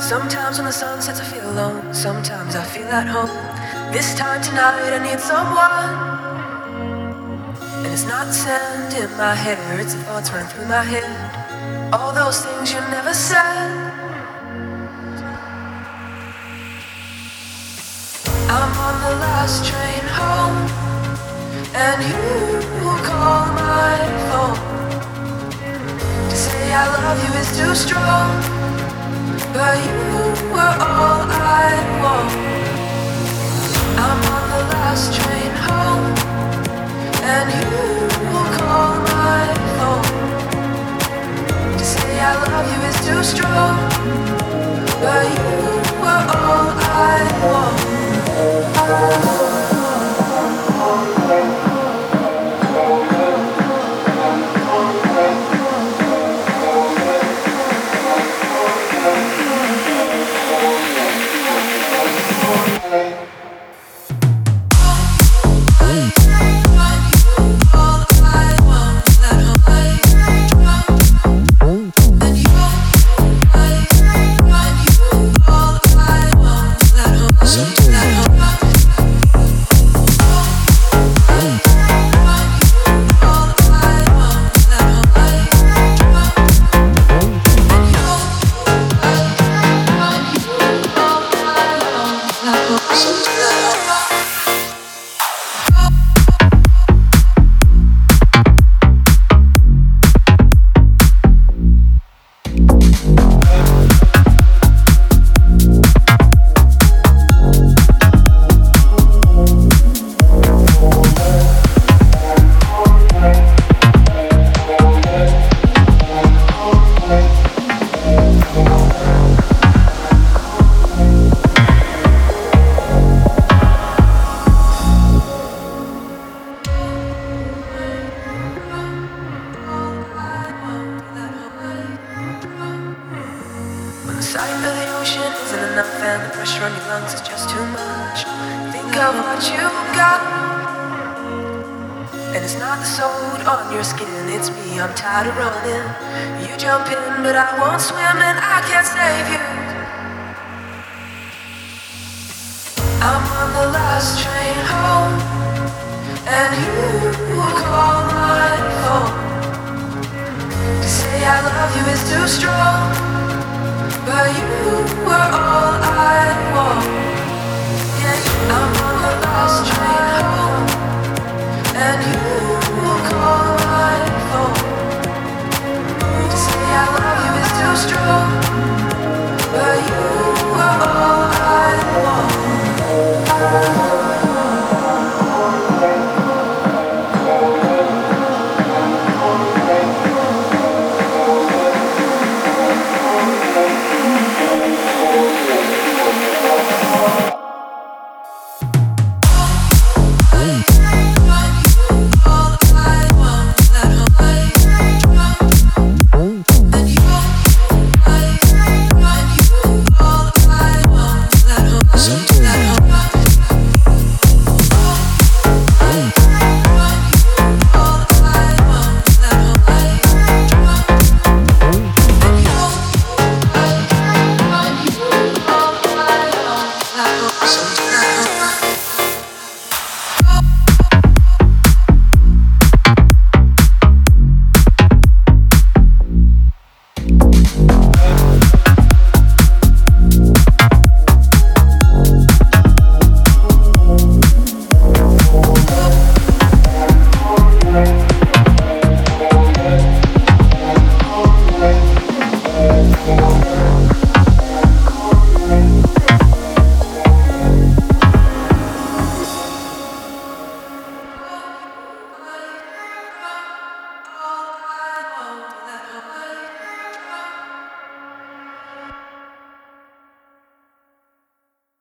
Sometimes when the sun sets I feel alone, sometimes I feel at home. This time tonight I need someone. And it's not the sand in my hair, it's the thoughts running through my head. All those things you never said. I'm on the last train home, and you call my phone to say I love you is too strong, but you were all I want. I'm on the last train home, and you call my phone to say I love you is too strong, but you were all I want. The sight of the ocean isn't enough, and the pressure on your lungs is just too much. Think of what you got, and it's not the soul on your skin, it's me. I'm tired of running. You jump in, but I won't swim, and I can't save you. I'm on the last train home, and you call my phone to say I love you is too strong, but you were all I want. Yeah, I'm on the last train home.